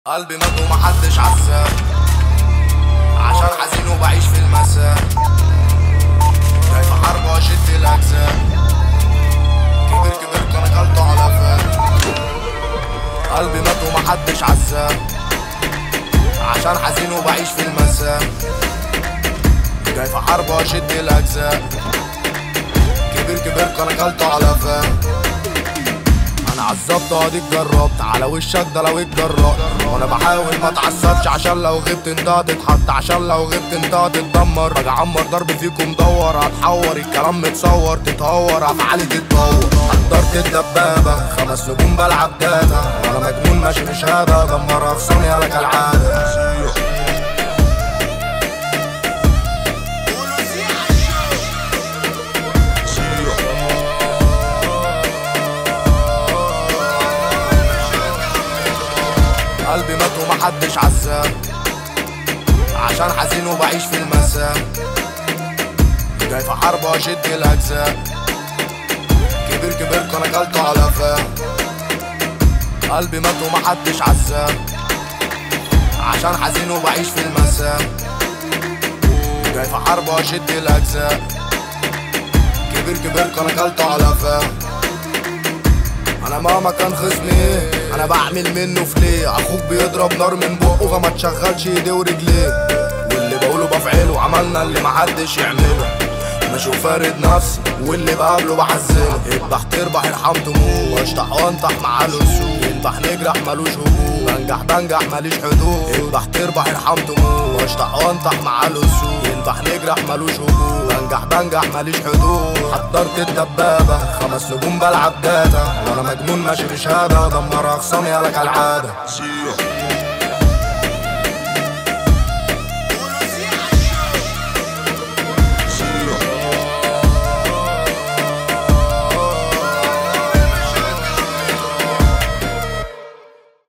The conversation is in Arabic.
قلبي مات ومحدش عزاه، عشان حزين وبعيش في المساء، جاي في حرب واشد الاجزاء، كبر كان غلطه على فان. قلبي مات ومحدش عزاه، عشان حزين وبعيش في المساء، جاي في حرب واشد الاجزاء، كبر كان غلطه على فان. انا عالظبط اديك جربت على وشك ده لو اتجرأت، وانا بحاول ما اتعصبش عشان لو غبت انت هتتحط، عشان لو غبت انت هتتدمر. باجي اعمر ضرب فيكم مدور، هتحور الكلام متصور، تتهور افعالي تتطور. حضرت الدبابة 5 نجوم بلعب داتا، وانا مجنون ماشي مش هذا، دمر اغصاني على كالعادة. قلبي مات ومحدش عزاه، عشان حزين وبعيش في المساء، جاي في حرب واشد الاجزاء، كبر كان غلطه على فان. قلبي مات ومحدش عزاه، عشان حزين وبعيش في المساء، جاي في حرب واشد الاجزاء، كبر كان غلطه على فان. انا مهما كان خصمي انا بعمل منه فليه، اخوك بيضرب نار من بقه فما تشغلش ايديه ورجليه، واللي بقوله بفعله، عملنا اللي محدش يعمله، ماشي وفارد نفسي واللي بقابله بحزنه. اذبح تربح ارحم تموت، واشطح وانطح مع الاسود، يذبح نجرح ملوش هجوم، بنجح ماليش حدود. اذبح تربح ارحم تموت، واشطح وانطح مع الاسود، يذبح نجرح ملوش هجوم، بنجح ماليش حدود. حضرت الدبابة 5 نجوم بلعب داتا، وانا مجنون ماشي بشهادة، دمر اغصاني على كالعادة.